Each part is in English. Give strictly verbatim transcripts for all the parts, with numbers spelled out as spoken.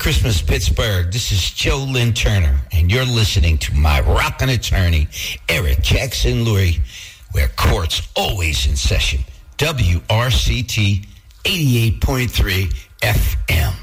Christmas, Pittsburgh. This is Joe Lynn Turner, and you're listening to my rockin' attorney, Eric Jackson Lurie, where court's always in session. W R C T eighty-eight point three F M.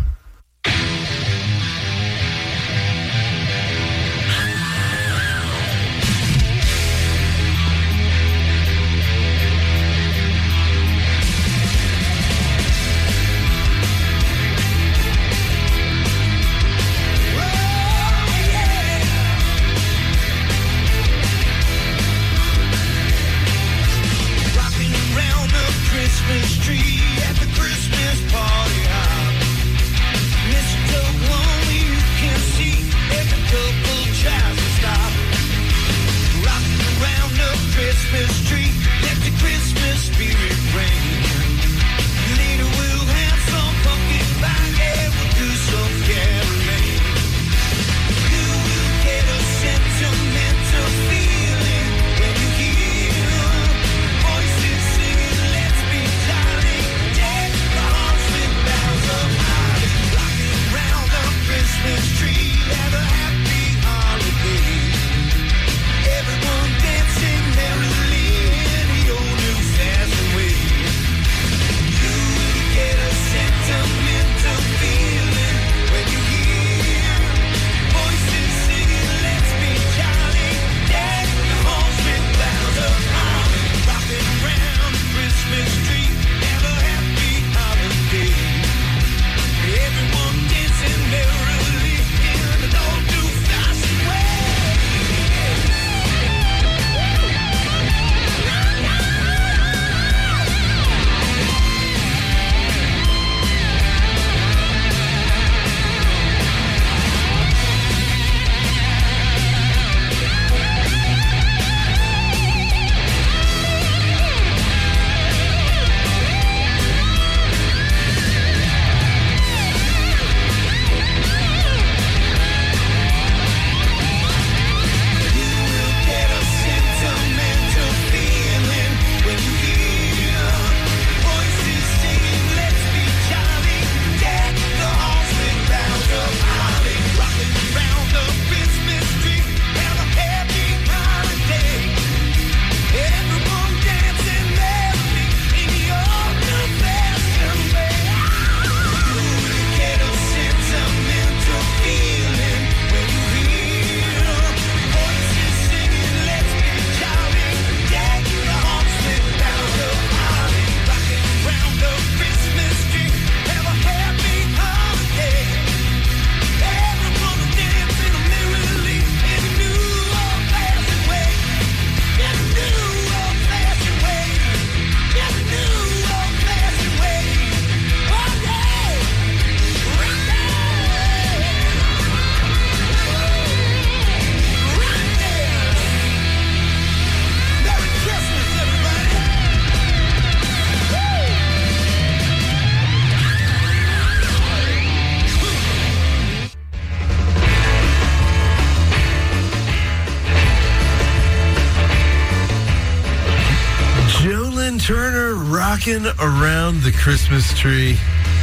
Turner rocking around the Christmas tree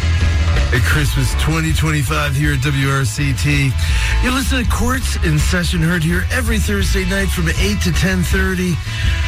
at Christmas twenty twenty-five here at W R C T. You're listening to Courts in Session, heard here every Thursday night from eight to ten thirty.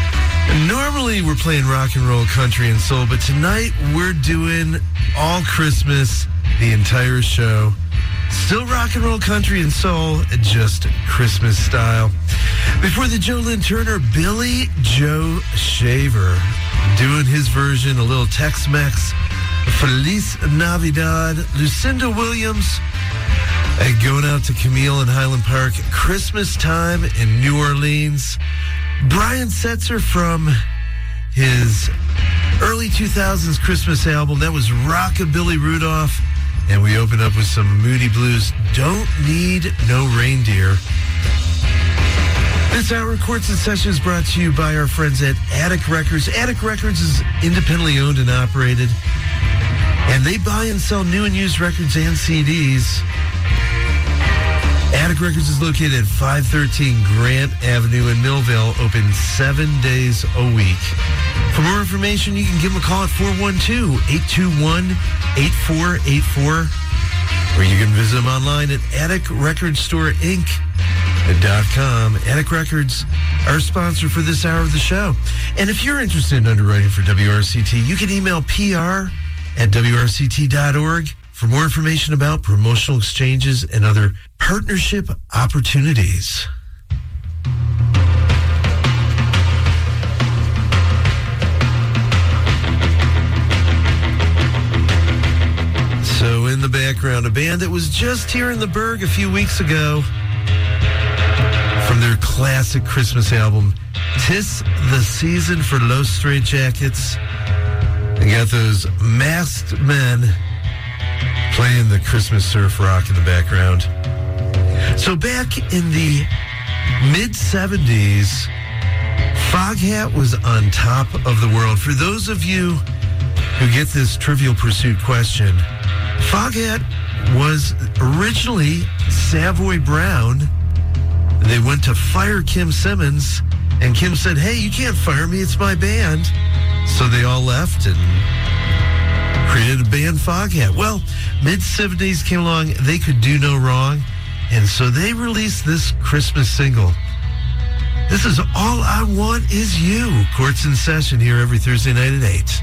Normally we're playing rock and roll, country, and soul, but tonight we're doing all Christmas, the entire show. Still rock and roll, country, and soul, just Christmas style. Before the Joe Lynn Turner, Billy Joe Shaver doing his version, a little Tex-Mex, Feliz Navidad. Lucinda Williams uh, going out to Camille in Highland Park, Christmas Time in New Orleans. Brian Setzer from his early two thousands Christmas album, that was Rockabilly Rudolph. And we open up with some Moody Blues, Don't Need No Reindeer. This hour of Courts and Sessions is brought to you by our friends at Attic Records. Attic Records is independently owned and operated, and they buy and sell new and used records and C Ds. Attic Records is located at five thirteen Grant Avenue in Millville, open seven days a week. For more information, you can give them a call at four one two, eight two one, eight four eight four or you can visit them online at Attic Record Store Inc dot com. Attic Records, our sponsor for this hour of the show. And if you're interested in underwriting for W R C T, you can email P R at W R C T dot org for more information about promotional exchanges and other partnership opportunities. So in the background, a band that was just here in the Berg a few weeks ago from their classic Christmas album, "'Tis the Season for Los Straitjackets." They got those masked men playing the Christmas surf rock in the background. So back in the mid-seventies, Foghat was on top of the world. For those of you who get this Trivial Pursuit question, Foghat was originally Savoy Brown. They went to fire Kim Simmons, and Kim said, "Hey, you can't fire me, it's my band." So they all left and created a band, Foghat. Well, mid-seventies came along, they could do no wrong, and so they released this Christmas single. This is All I Want Is You. Courts in Session here every Thursday night at eight.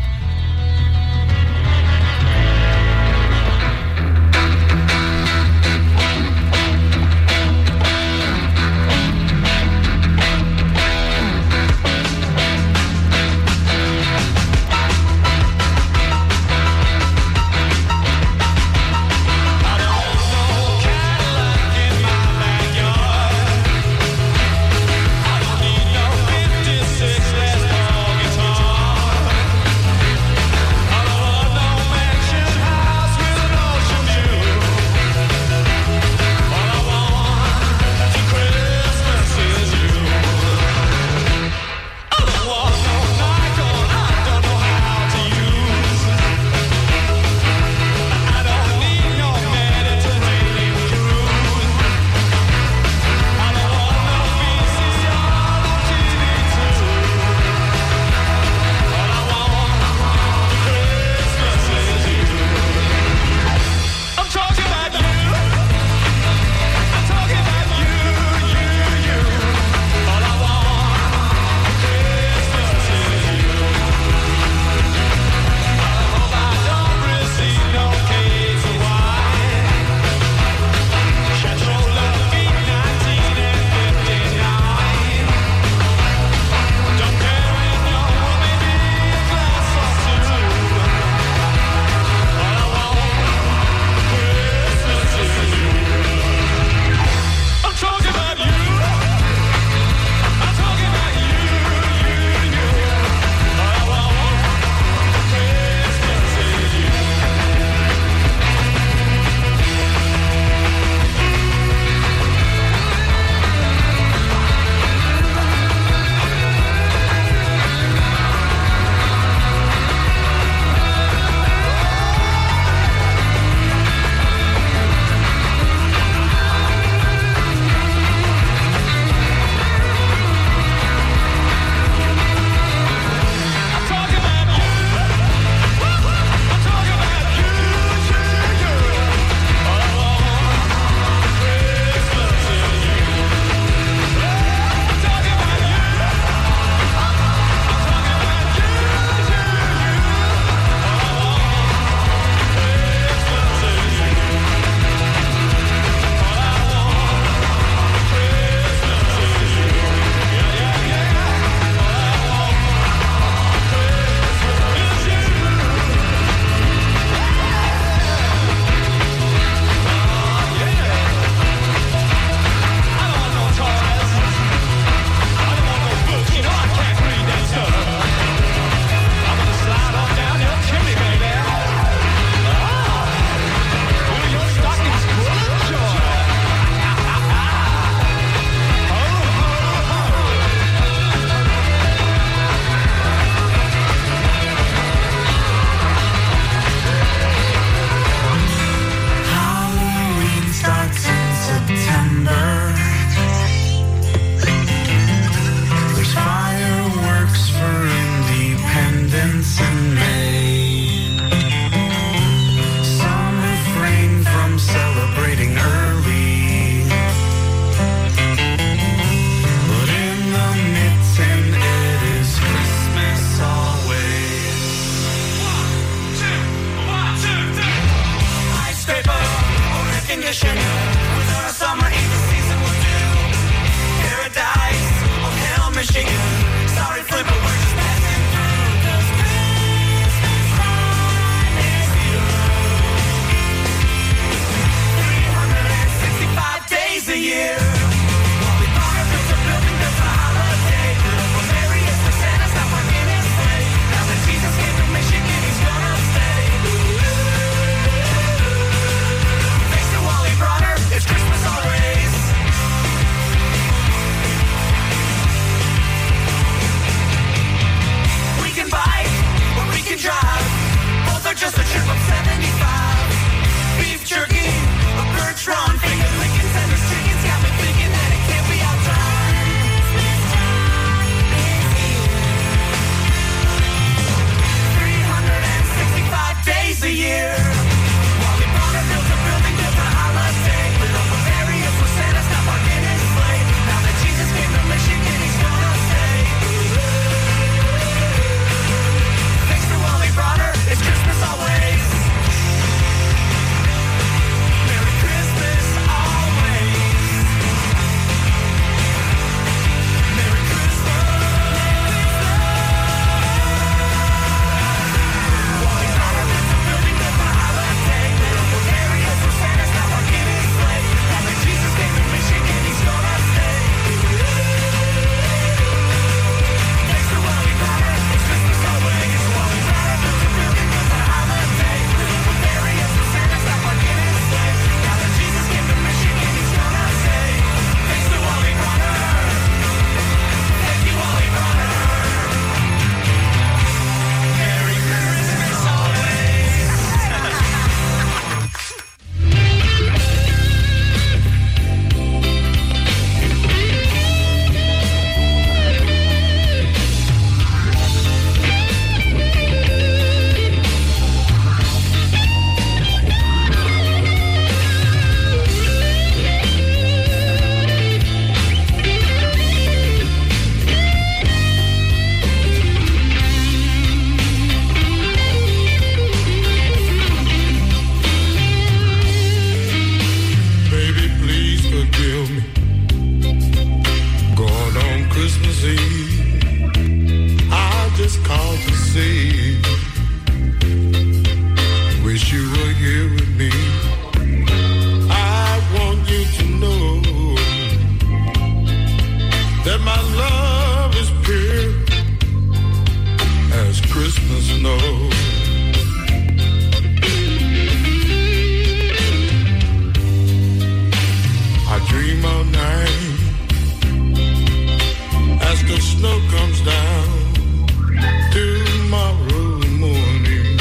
snow comes down tomorrow morning,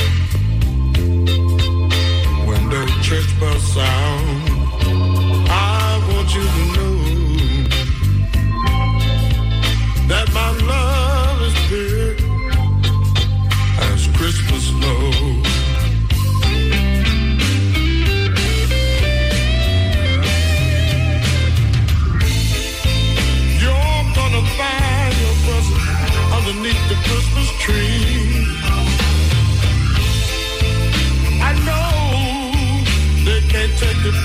when the church bell sound, I want you to know that my love is big as Christmas snow. You're gonna find your present underneath the Christmas tree. I know they can't take it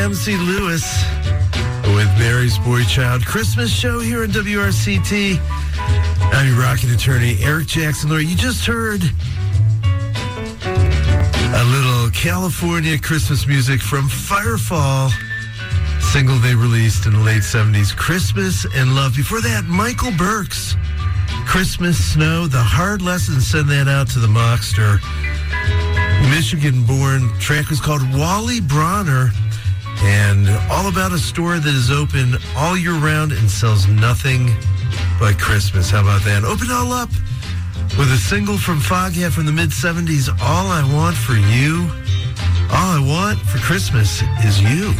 M C Lewis with Mary's Boy Child. Christmas show here at W R C T. I'm your rocking attorney, Eric Jackson Lurie. You just heard a little California Christmas music from Firefall, single they released in the late seventies, Christmas in Love. Before that, Michael Burks, Christmas Snow, The Hard Lesson. Send that out to the Mockster. Michigan-born track was called Wally Bronner, and all about a store that is open all year round and sells nothing but Christmas. How about that? Open it all up with a single from Foghat from the mid-seventies, All I Want for You. All I want for Christmas is you.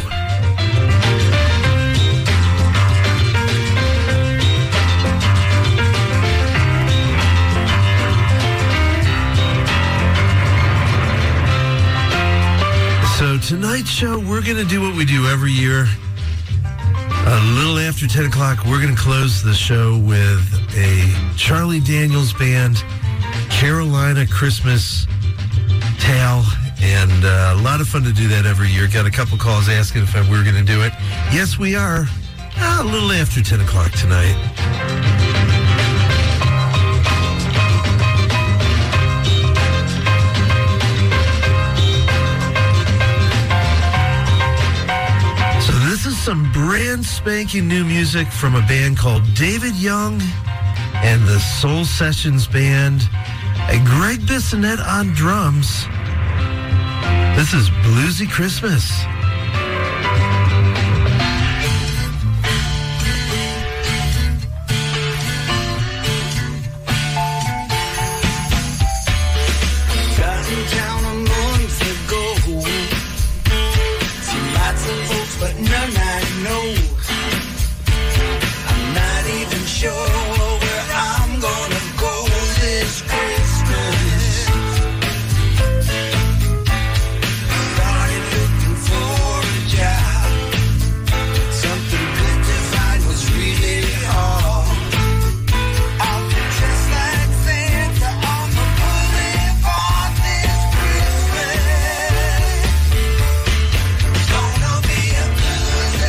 So tonight's show, we're going to do what we do every year. A little after ten o'clock, we're going to close the show with a Charlie Daniels Band, Carolina Christmas Tale, and uh, a lot of fun to do that every year. Got a couple calls asking if we were going to do it. Yes, we are. Uh, a little after ten o'clock tonight. This is some brand spanking new music from a band called David Young and the Soul Sessions Band, and Greg Bissonette on drums. This is Bluesy Christmas. Got in town a month ago. Seen lots of folks, but none I know. I'm not even sure where I'm gonna go this Christmas. Started looking for a job. Something good to find was really hard. I'll be just like Santa on the boulevard this Christmas. Gonna be a bluesy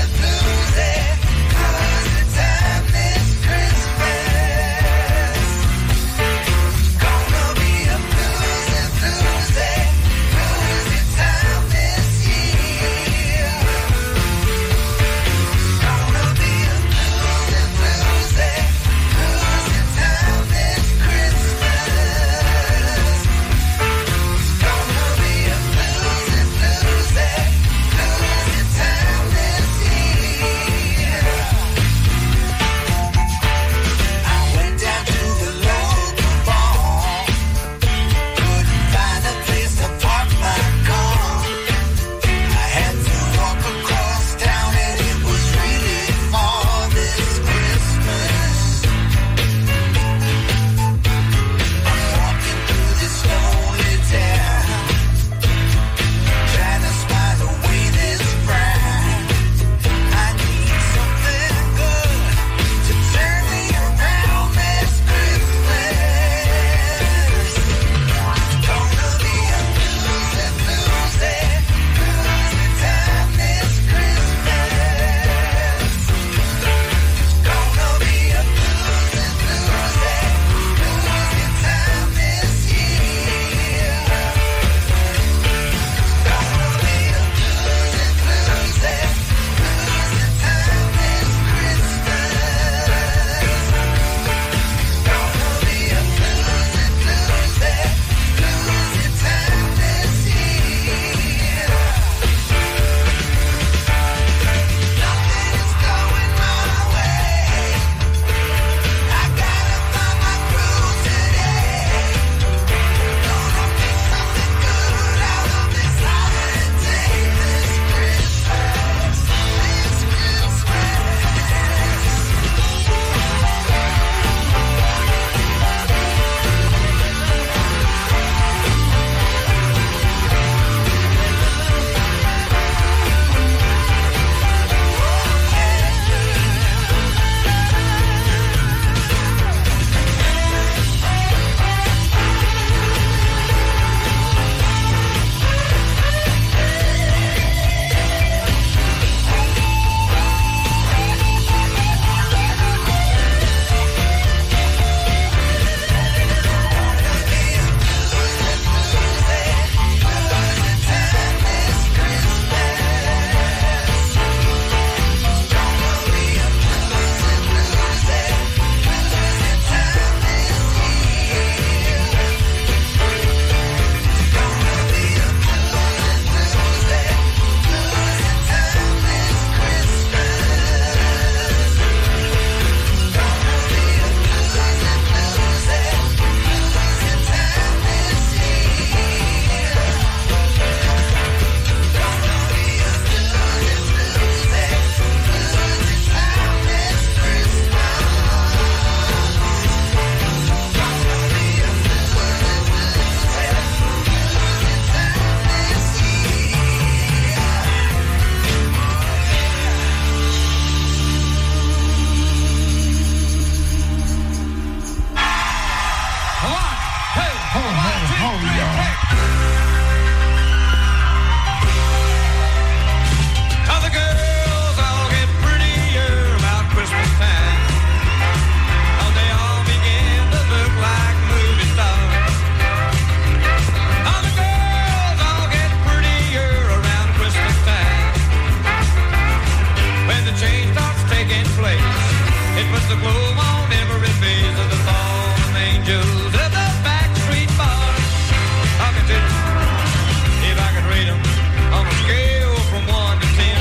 puts a glow on every face of the fallen angels at the backstreet bar. I can tell you, if I could rate them on a scale from one to ten,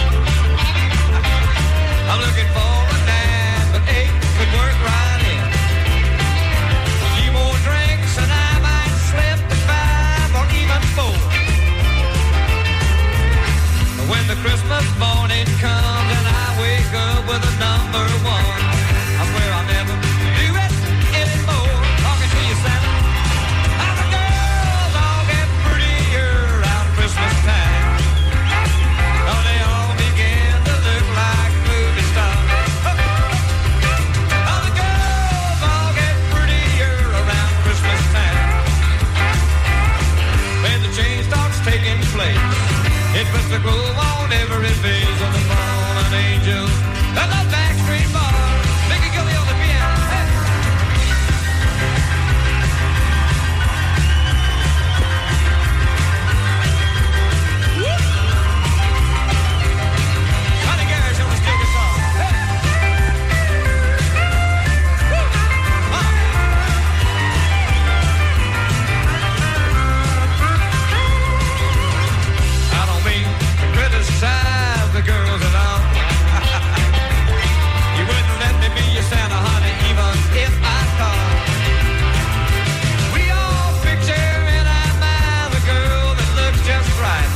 I'm looking for a nine, but eight could work right in. A few more drinks and I might slip to five or even four. When the Christmas morning comes and I wake up with a number one, I swear I'll never do it anymore. Talking to you, Santa. How the girls all get prettier around Christmas time. Oh, they all begin to look like movie stars. How the girls all get prettier around Christmas time. When the change starts taking place, it puts the glow on every face of the fallen angels at the backstreet bar. Mickey Gilly on the piano. Hey. Woo. Johnny Garrett on the steel guitar. Hey. Woo. Wow. I don't mean to criticize the girls at all. You wouldn't let me be your Santa, honey, even if I called. We all picture in our mind the girl that looks just right.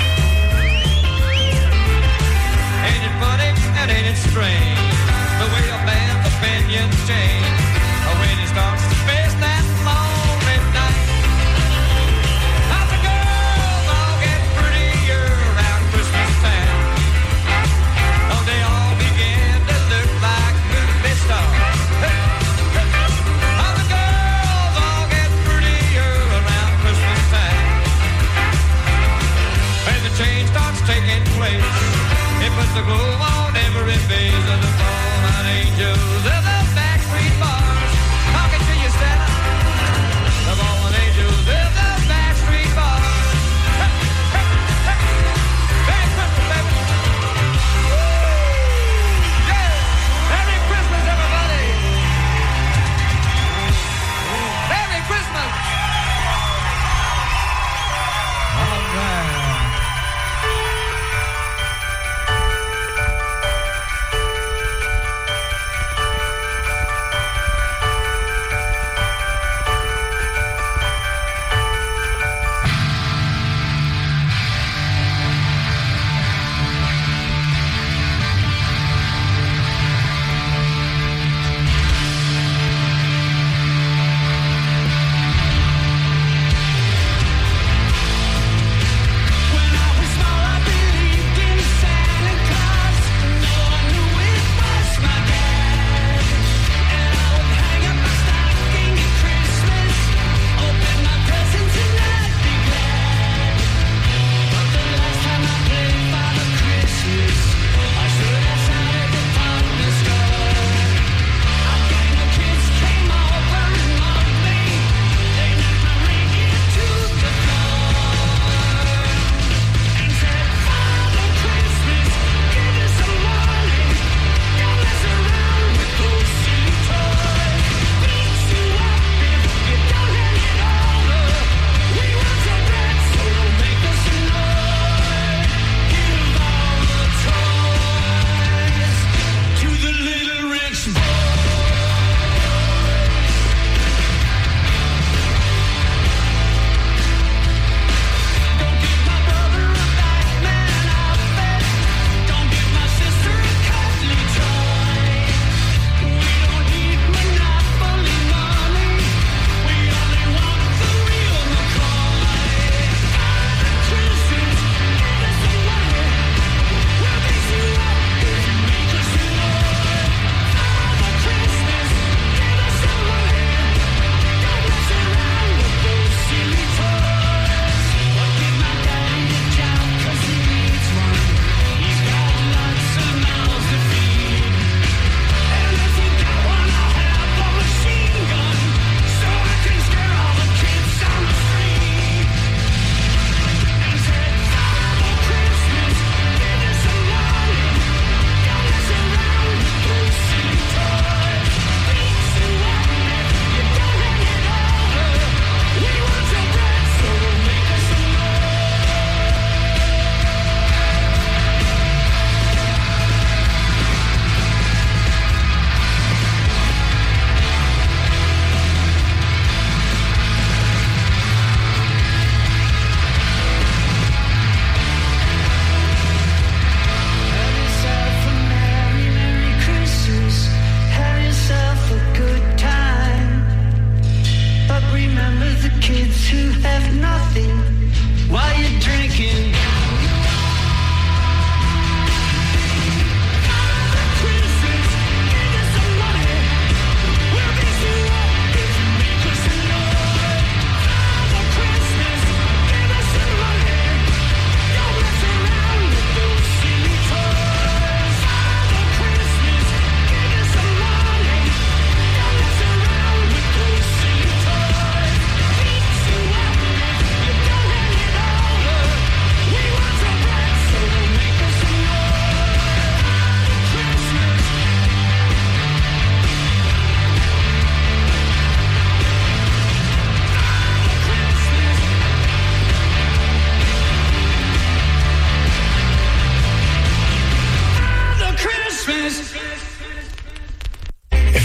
Ain't it funny and ain't it strange, the way a man's opinions change when he starts to face that lonely night. How the girls all get prettier around Christmas time. Oh, they all begin to look like movie stars. Hey, hey. How the girls all get prettier around Christmas time. When the change starts taking place, it puts a glow on every face of the fallen angels of the backstreet bar.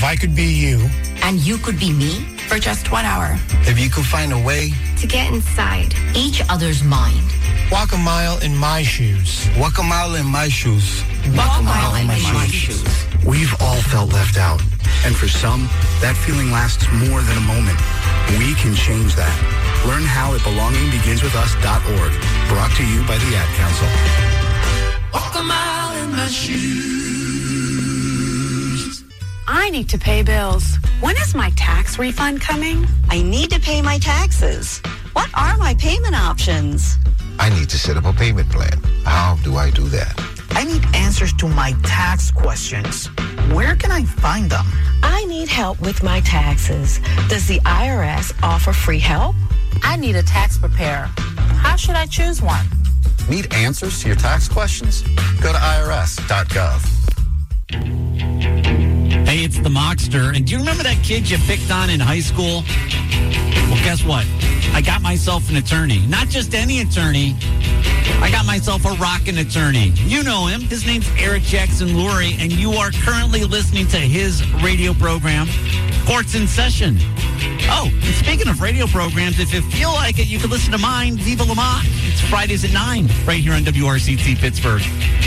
I could be you. And you could be me for just one hour. If you could find a way to get inside each other's mind. Walk a mile in my shoes. Walk a mile in my shoes. Walk a mile in my shoes. We've all felt left out. And for some, that feeling lasts more than a moment. We can change that. Learn how at belonging begins with us dot org. Brought to you by the Ad Council. Walk a mile in my shoes. I need to pay bills. When is my tax refund coming? I need to pay my taxes. What are my payment options? I need to set up a payment plan. How do I do that? I need answers to my tax questions. Where can I find them? I need help with my taxes. Does the I R S offer free help? I need a tax preparer. How should I choose one? Need answers to your tax questions? Go to I R S dot gov. Hey, it's the Mockster. And do you remember that kid you picked on in high school? Well, guess what? I got myself an attorney. Not just any attorney. I got myself a rockin' attorney. You know him. His name's Eric Jackson Lurie, and you are currently listening to his radio program, Courts in Session. Oh, and speaking of radio programs, if you feel like it, you can listen to mine, Viva La Mock. It's Fridays at nine, right here on W R C T Pittsburgh.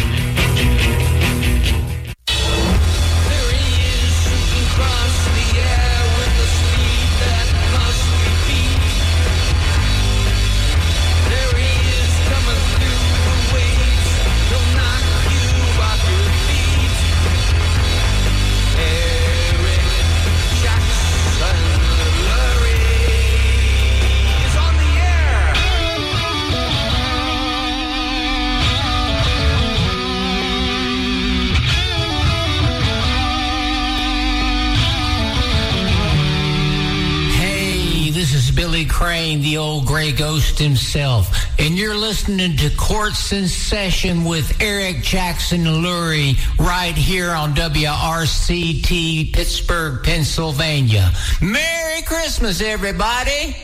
Crane, the old gray ghost himself, and you're listening to Courts in Session with Eric Jackson Lurie right here on W R C T Pittsburgh, Pennsylvania. Merry Christmas, everybody!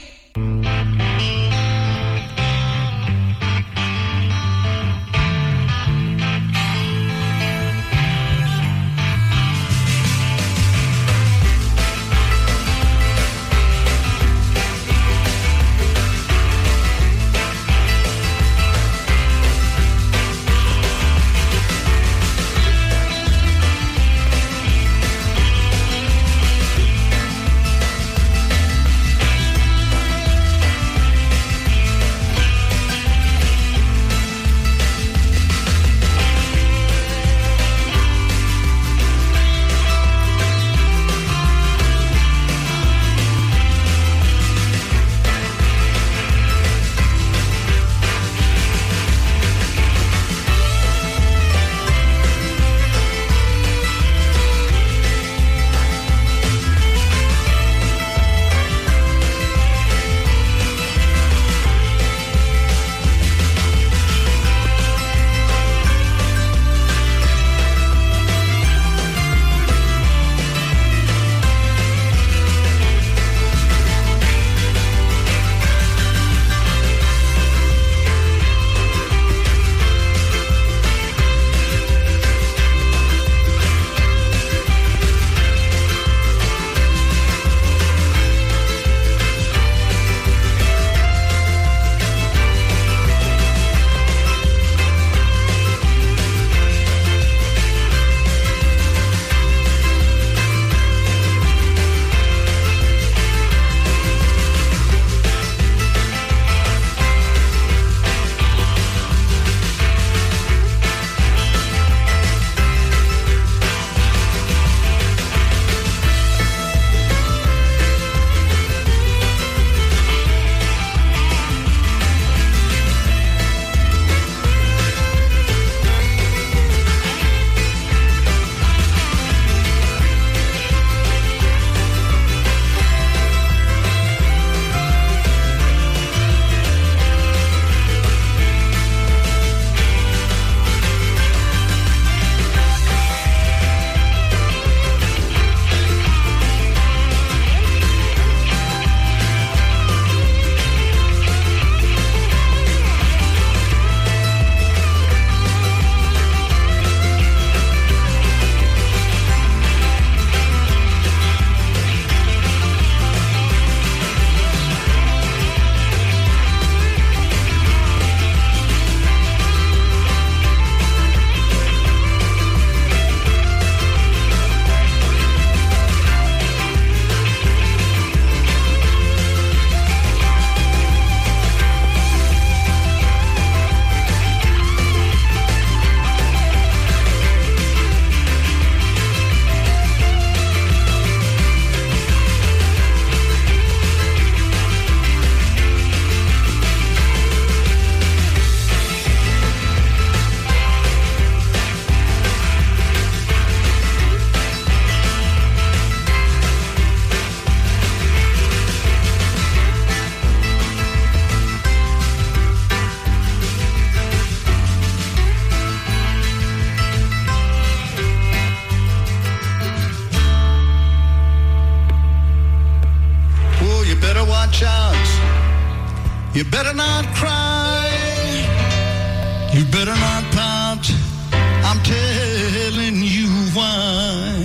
You better not cry. You better not pout. I'm telling you why.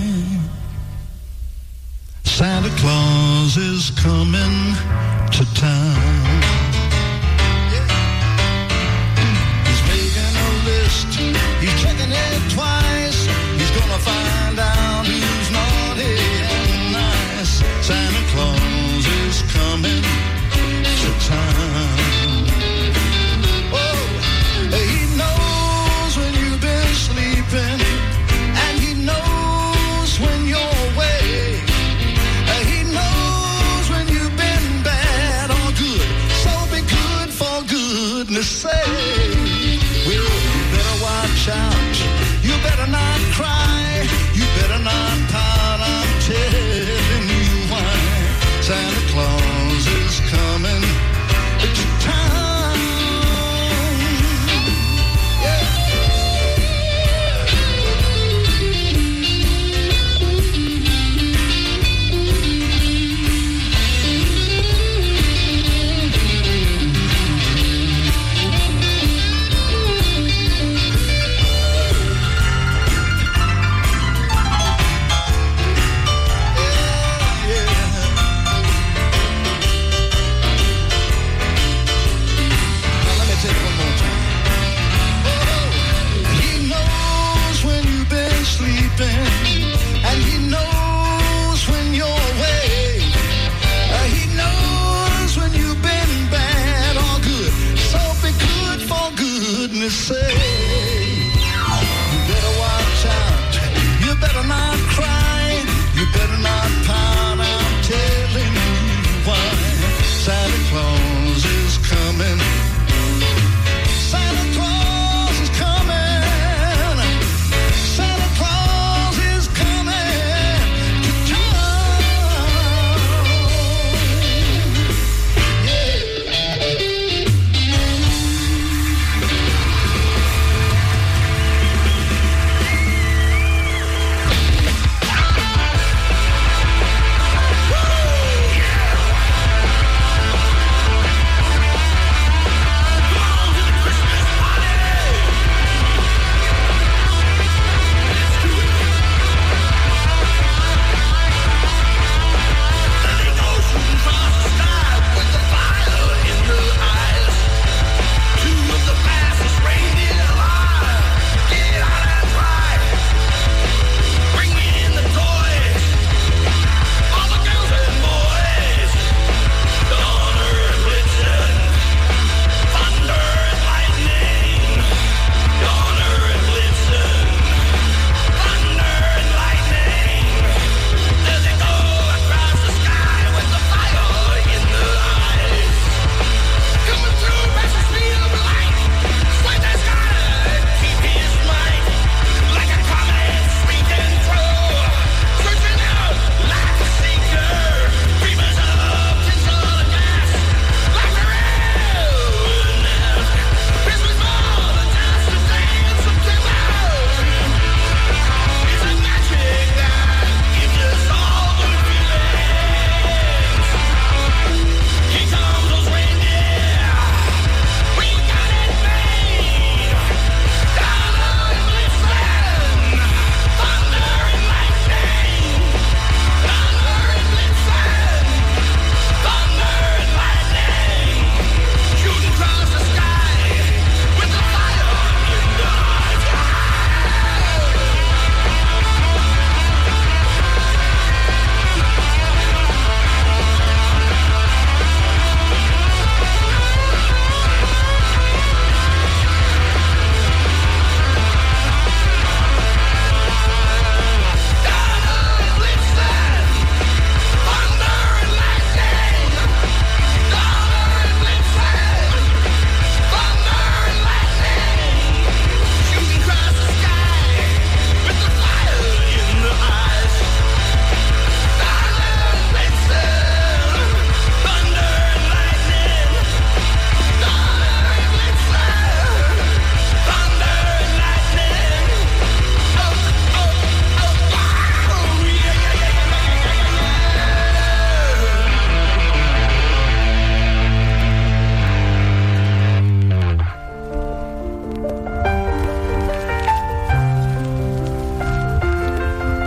Santa Claus is coming to town. He's making a list. He's checking it twice. He's gonna find out who's naughty and nice. Santa Claus is coming to town. Oh, he knows when you've been sleeping, and he knows when you're awake. He knows when you've been bad or good. So be good for goodness sake. Well, you better watch out. You better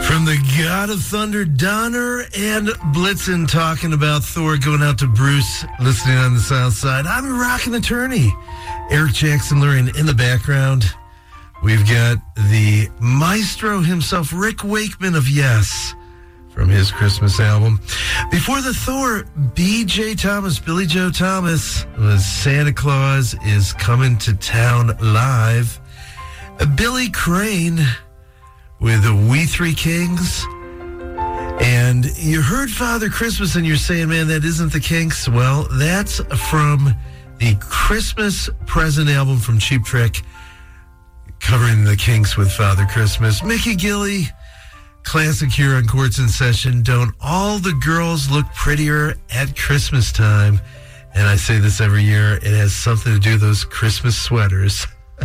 From the God of Thunder, Donner and Blitzen talking about Thor, going out to Bruce, listening on the South Side. I'm a rockin' attorney. Eric Jackson Lurie in the background. We've got the maestro himself, Rick Wakeman of Yes, from his Christmas album. Before the Thor, B J Thomas, Billy Joe Thomas, was Santa Claus is Coming to Town Live. Billy Crane with We Three Kings. And you heard Father Christmas and you're saying, man, that isn't the Kinks. Well, that's from the Christmas Present album from Cheap Trick, covering the Kinks with Father Christmas. Mickey Gilley, classic here on Courts in Session. Don't all the girls look prettier at Christmas time? And I say this every year. It has something to do with those Christmas sweaters.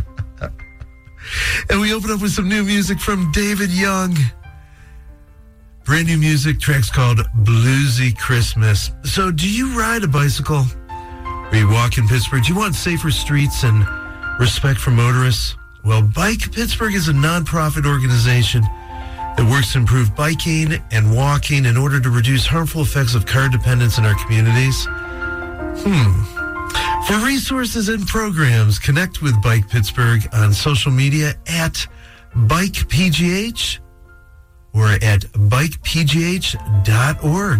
And we open up with some new music from David Young. Brand new music, track's called Bluesy Christmas. So do you ride a bicycle? Or you walk in Pittsburgh? Do you want safer streets and respect for motorists? Well, Bike Pittsburgh is a nonprofit organization that works to improve biking and walking in order to reduce harmful effects of car dependence in our communities. Hmm. For resources and programs, connect with Bike Pittsburgh on social media at Bike P G H or at bike p g h dot org.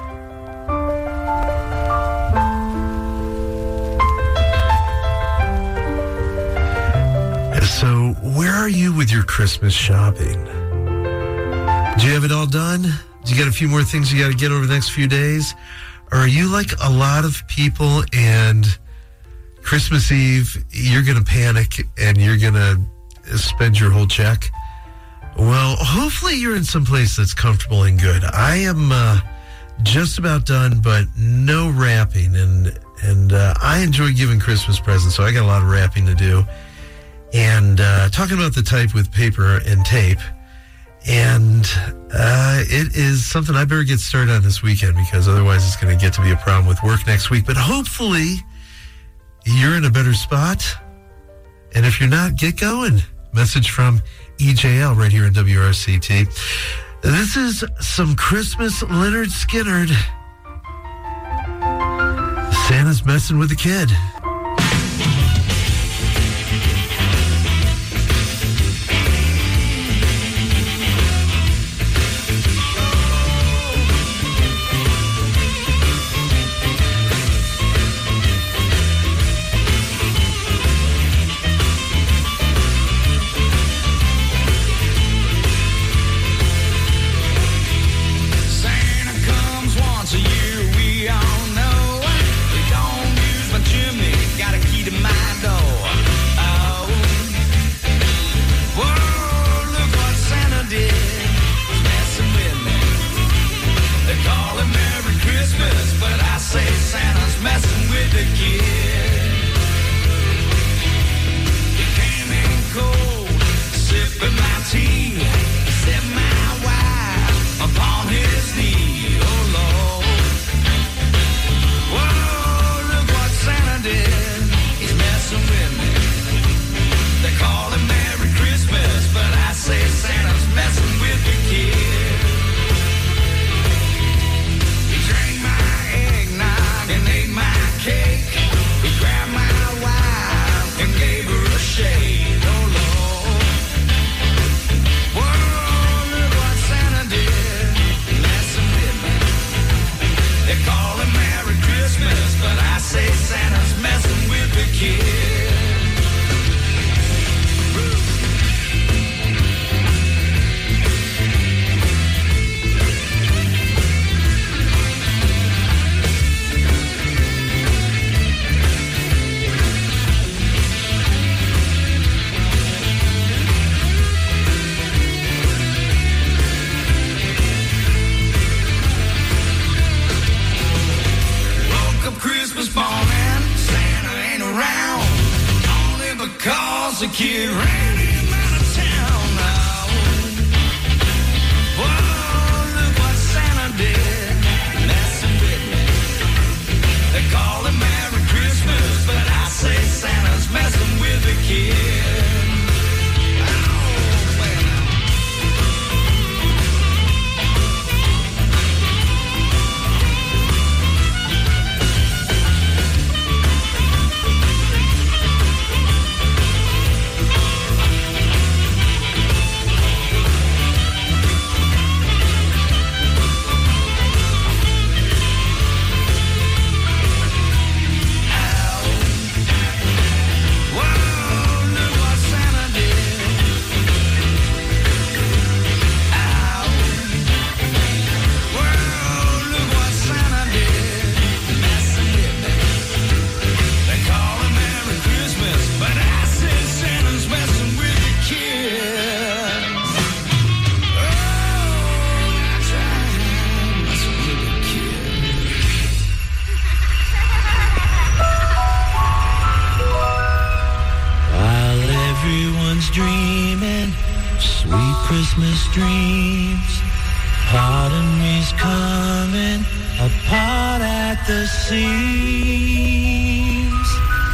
So, where are you with your Christmas shopping? Do you have it all done? Do you got a few more things you got to get over the next few days? Or are you like a lot of people and Christmas Eve, you're going to panic and you're going to spend your whole check? Well, hopefully you're in some place that's comfortable and good. I am uh, just about done, but no wrapping. And, and uh, I enjoy giving Christmas presents, so I got a lot of wrapping to do. And uh, talking about the type with paper and tape. And uh, it is something I better get started on this weekend because otherwise it's going to get to be a problem with work next week. But hopefully you're in a better spot. And if you're not, get going. Message from E J L right here in W R C T. This is some Christmas Leonard Skinner. Santa's messing with the kid. a kid ran him out of town now. Whoa, look what Santa did, messing with me. They call it Merry Christmas, but I say Santa's messing with the kid. Oh, well. Christmas dreams. Part of me's coming apart at the seams.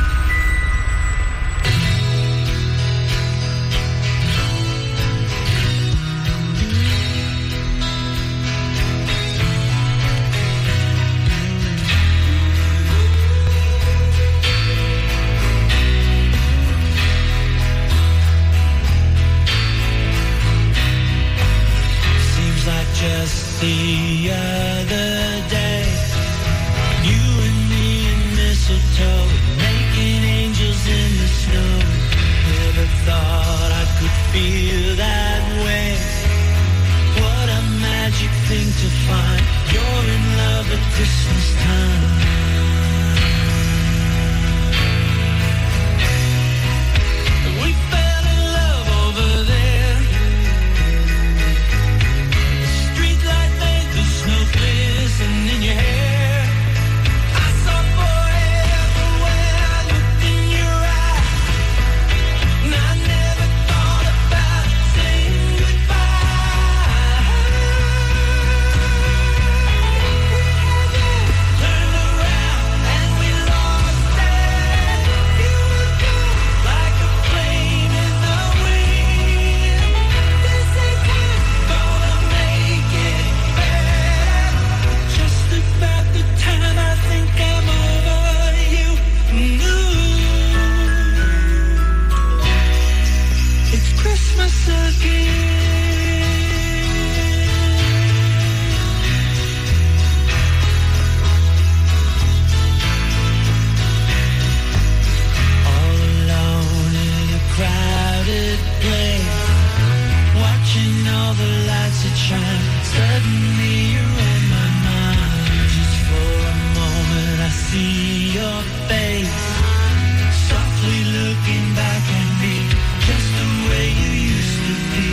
Just the other day, you and me in mistletoe, making angels in the snow. Never thought I could feel that way. What a magic thing to find. You're in love at Christmas time. We fell in love over there. Glisten in your hair. I saw forever when I looked in your eyes, and I never thought about saying goodbye. Turned around and we lost it. You were gone like a flame in the wind. This ain't gonna make it better. Just about the time I think I'm over you. Ooh, it's Christmas again. All alone in a crowded place, watching all the lights that shine. Suddenly you're on my mind. Just for a moment I see your face, softly looking back at me, just the way you used to be.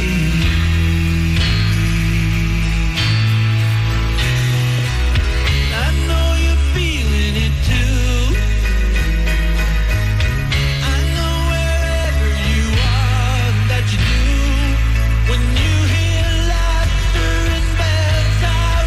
I know you're feeling it too. I know wherever you are that you do. When you hear laughter and bells, I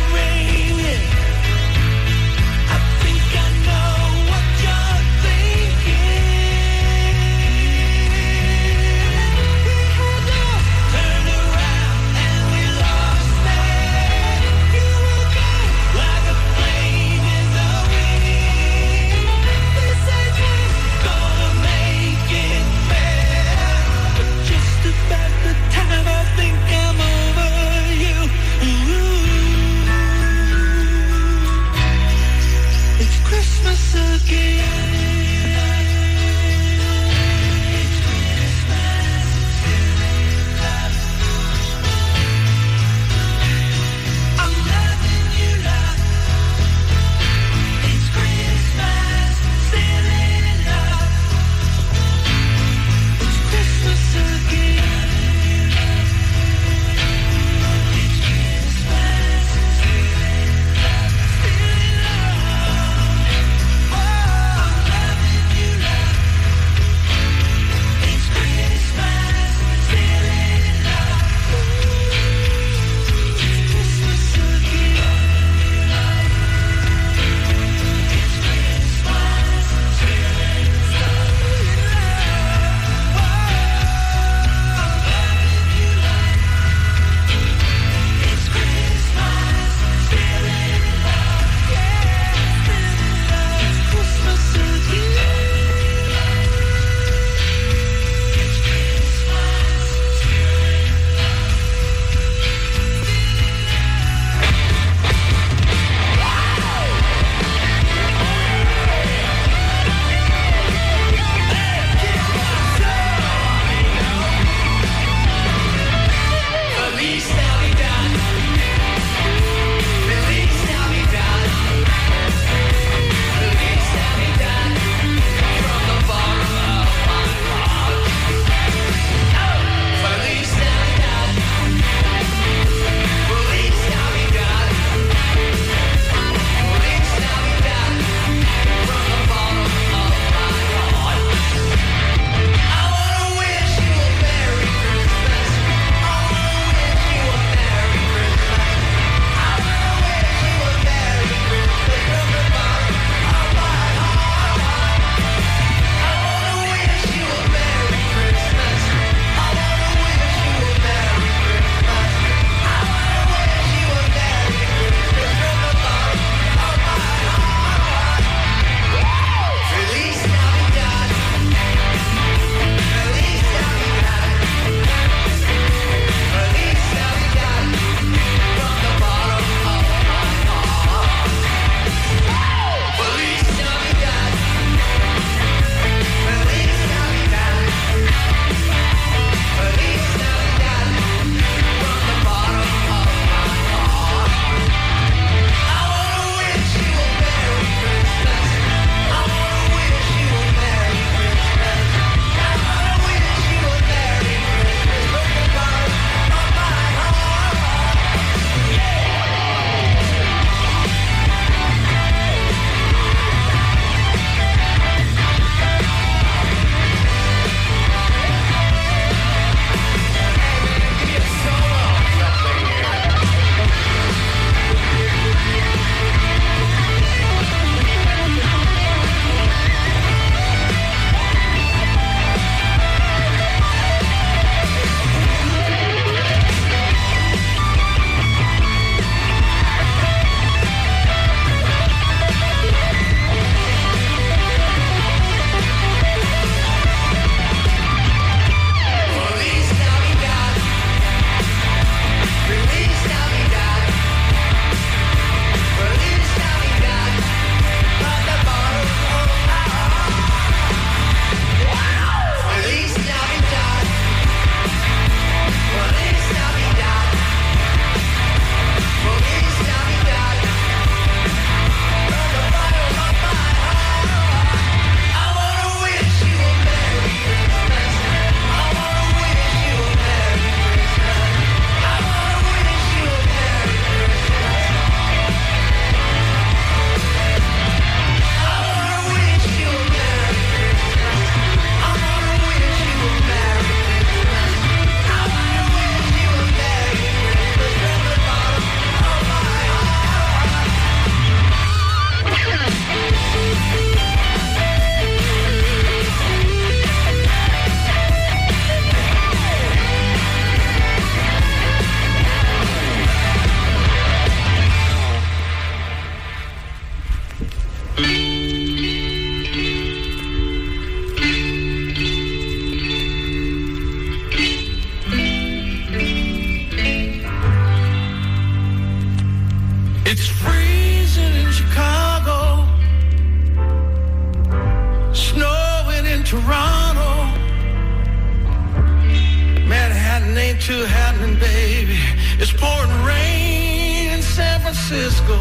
Francisco.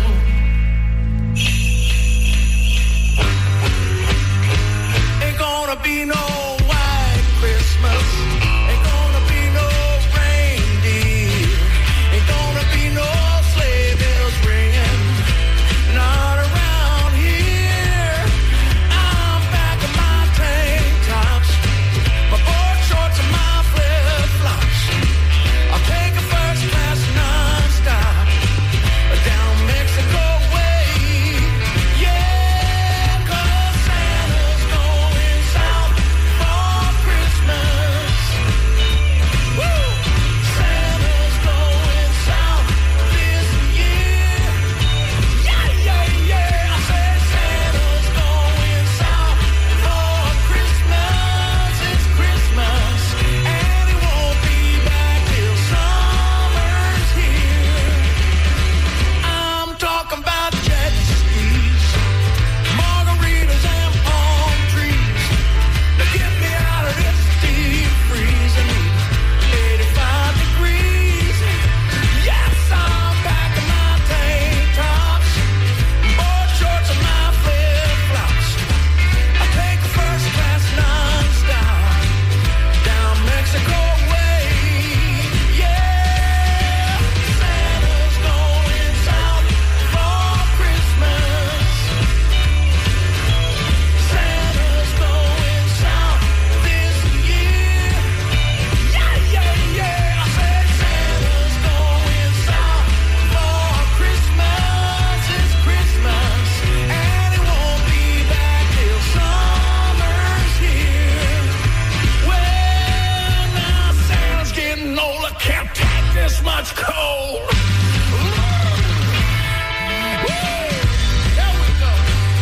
Ain't gonna be no white Christmas. Ain't gonna be no reindeer. Ain't gonna be no sleigh bells ringing. Not around here. I'm back in my tank tops, my board shorts and my flip-flops. I'll take a first class non-stop down Mexico way. Yeah, 'cause Santa's going south for Christmas. Woo! Santa's going south this year. Yeah, yeah, yeah. I said Santa's going south for Christmas. It's Christmas, and he won't be back till summer's here. I'm talking about jet skis, margaritas and palm trees. Now get me out of this deep freezing heat, eighty-five degrees. Yes, I'm back in my tank tops, board shorts and my flip-flops. I take a first class non-stop down Mexico way. Yeah, Santa's going south for Christmas. Santa's going south this year. Yeah, yeah, yeah. I said Santa's going south for Christmas. It's Christmas, and he won't be back till summer's here. Well, now Santa's getting old. I can't take this much cold. Woo! There we go.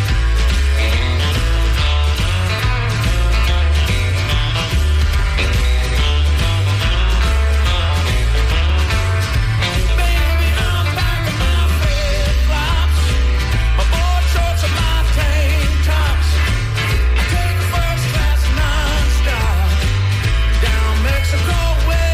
Baby, I'm back in my flip-flops, my board shorts and my tank tops. I take a first class non-stop down Mexico way.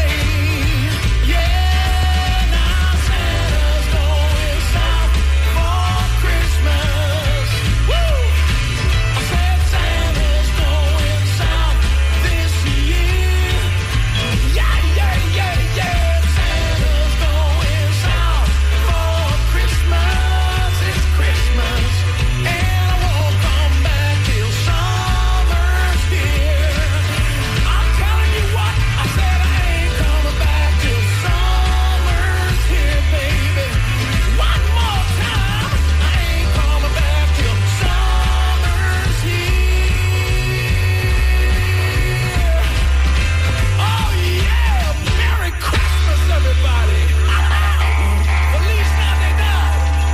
Yeah, now Santa's going south for Christmas. Woo! I said Santa's going south this year. Yeah, yeah, yeah, yeah. Santa's going south for Christmas. It's Christmas, and I won't come back till summer's here. I'm telling you what, I said I ain't coming back till summer's here, baby. One more time, I ain't coming back till summer's here. Oh yeah, Merry Christmas, everybody. Feliz Navidad.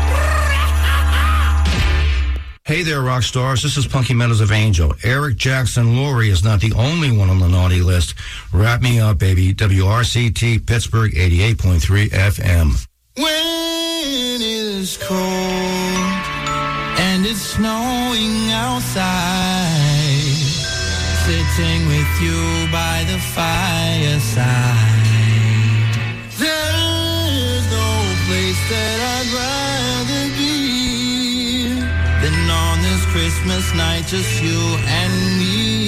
Hey there, rock stars. This is Punky Meadows of Angel. Eric Jackson Laurie is not the only one on the naughty list. Wrap me up, baby. W R C T Pittsburgh eighty-eight point three F M. When it's cold and it's snowing outside, sitting with you by the fireside, there's no place that I'd rather be than on this Christmas night, just you and me.